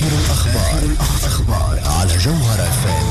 الأخبار على جوهر FM.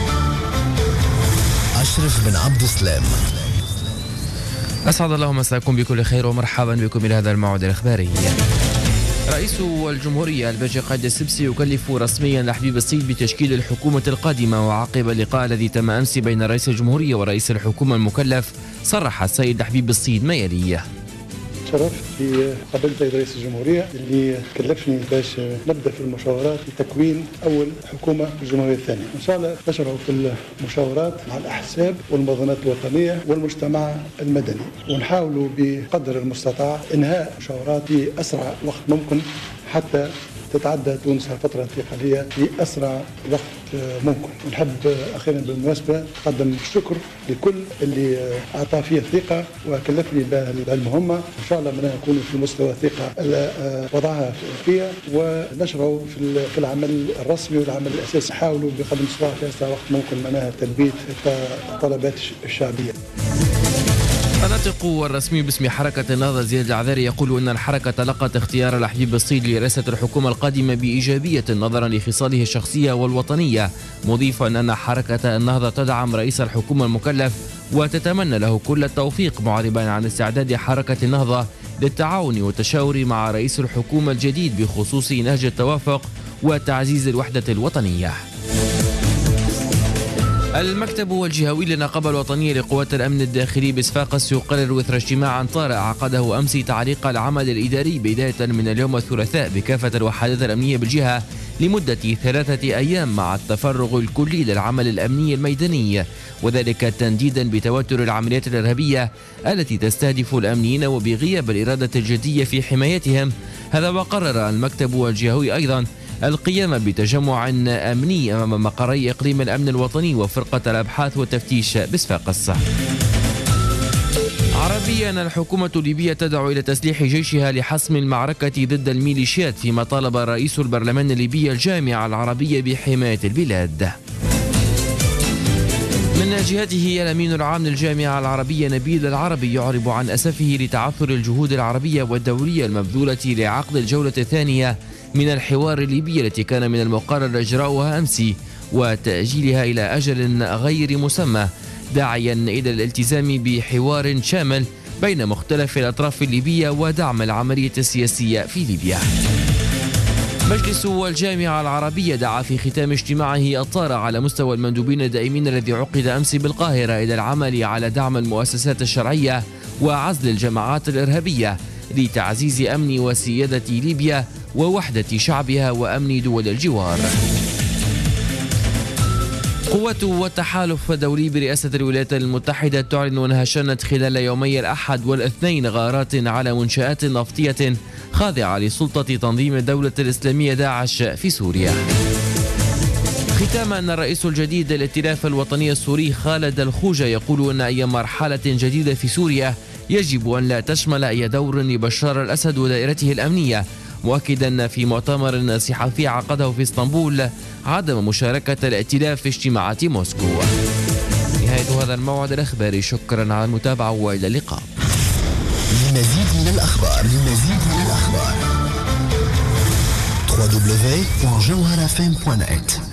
أشرف بن عبد السلام. أسعد الله مساكم بكل خير ومرحبا بكم إلى هذا الموعد الإخباري. رئيس الجمهورية الباجي قايد السبسي يكلف رسميا لحبيب الصيد بتشكيل الحكومة القادمة. وعقب اللقاء الذي تم أمس بين رئيس الجمهورية ورئيس الحكومة المكلف، صرح السيد لحبيب الصيد ما يلي: شرفت بقابلة رئيس الجمهورية اللي كلفني باش نبدأ في المشاورات لتكوين أول حكومة في الجمهورية الثانية. إن شاء الله نشرعوا في المشاورات مع الأحزاب والمنظمات الوطنية والمجتمع المدني، ونحاولوا بقدر المستطاع إنهاء المشاورات في أسرع وقت ممكن حتى تتعدى تونس الفترة الانتقالية في أسرع وقت ممكن. ونحب أخيرا بالمناسبة أقدم الشكر لكل اللي أعطى فيه الثقة وكلفني بهالمهمة. إن شاء الله بدنا نكون في مستوى الثقة وضعها فيها ونشروا في العمل الرسمي والعمل الأساسي. حاولوا بقدر المستطاع في أسرع وقت ممكن معناها تلبية الطلبات الشعبية. الناطق الرسمي باسم حركة النهضة زياد العذاري يقول أن الحركة تلقت اختيار لحبيب الصيد لرئاسة الحكومة القادمة بإيجابية نظرا لخصاله الشخصية والوطنية، مضيفا أن حركة النهضة تدعم رئيس الحكومة المكلف وتتمنى له كل التوفيق، معربا عن استعداد حركة النهضة للتعاون والتشاور مع رئيس الحكومة الجديد بخصوص نهج التوافق وتعزيز الوحدة الوطنية. المكتب الجهوي للنقابة الوطنية لقوات الأمن الداخلي بصفاقس يقرر إثر اجتماعا طارئ عقده أمس تعليق العمل الإداري بداية من اليوم الثلاثاء بكافة الوحدات الأمنية بالجهة لمدة 3 أيام مع التفرغ الكلي للعمل الأمني الميداني، وذلك تنديدا بتوتر العمليات الإرهابية التي تستهدف الأمنيين وبغياب الإرادة الجدية في حمايتهم. هذا وقرر المكتب الجهوي أيضا القيام بتجمع أمني أمام مقري إقليم الأمن الوطني وفرقة الأبحاث والتفتيش بصفاقس. عربيا، الحكومة الليبية تدعو إلى تسليح جيشها لحسم المعركة ضد الميليشيات، فيما طالب رئيس البرلمان الليبي الجامعة العربية بحماية البلاد. من جهته الأمين العام للجامعة العربية نبيل العربي يعرب عن أسفه لتعثر الجهود العربية والدولية المبذولة لعقد الجولة الثانية من الحوار الليبي التي كان من المقرر إجراؤها أمس وتأجيلها إلى أجل غير مسمى، داعيا إلى الالتزام بحوار شامل بين مختلف الأطراف الليبية ودعم العملية السياسية في ليبيا. مجلس الجامعة العربية دعا في ختام اجتماعه الطارئ على مستوى المندوبين الدائمين الذي عقد أمس بالقاهرة إلى العمل على دعم المؤسسات الشرعية وعزل الجماعات الإرهابية لتعزيز أمن وسيادة ليبيا ووحدة شعبها وأمن دول الجوار. قوات والتحالف الدولي برئاسة الولايات المتحدة تعلن أنها شنت خلال يومي الأحد والاثنين غارات على منشآت نفطية خاضعة لسلطة تنظيم الدولة الإسلامية داعش في سوريا. ختاما، الرئيس الجديد للائتلاف الوطني السوري خالد الخوجة يقول أن أي مرحلة جديدة في سوريا يجب أن لا تشمل أي دور لبشار الأسد ودائرته الأمنية، مؤكدا في مؤتمر صحفي عقده في اسطنبول عدم مشاركة الائتلاف في اجتماعات موسكو. نهاية هذا الموعد الإخباري، شكرا على المتابعة وإلى اللقاء. لمزيد من الأخبار www.jawharfm.net